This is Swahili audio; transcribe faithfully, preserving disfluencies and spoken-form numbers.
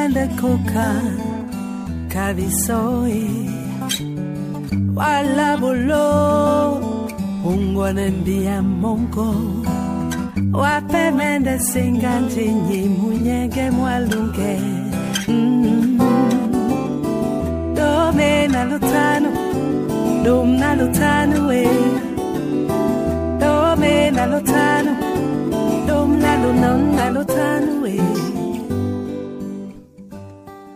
mende koka kavisoi wala bolo ungwane ndia mongo wape mende singanji nyi munyege mwalunge mm. Dome na lutano dom na lutano we Dome na lutano dom na lunon